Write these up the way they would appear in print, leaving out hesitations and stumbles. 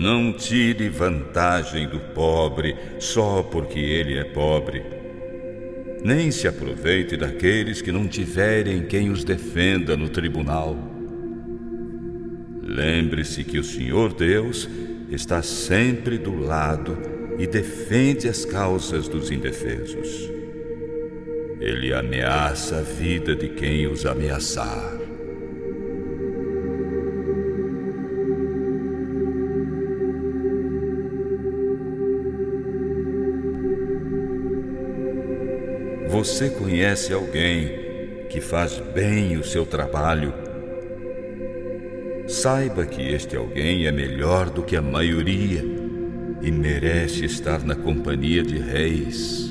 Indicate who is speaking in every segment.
Speaker 1: Não tire vantagem do pobre só porque ele é pobre. Nem se aproveite daqueles que não tiverem quem os defenda no tribunal. Lembre-se que o Senhor Deus está sempre do lado e defende as causas dos indefesos. Ele ameaça a vida de quem os ameaçar. Você conhece alguém que faz bem o seu trabalho? Saiba que este alguém é melhor do que a maioria e merece estar na companhia de reis.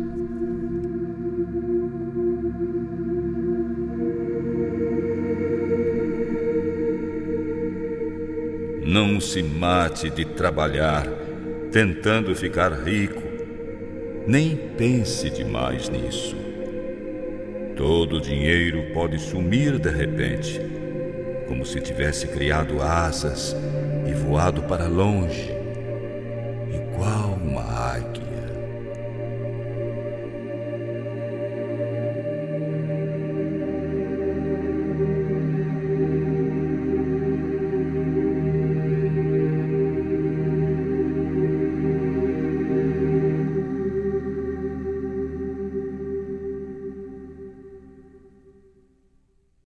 Speaker 1: Não se mate de trabalhar, tentando ficar rico. Nem pense demais nisso. Todo o dinheiro pode sumir de repente, como se tivesse criado asas e voado para longe.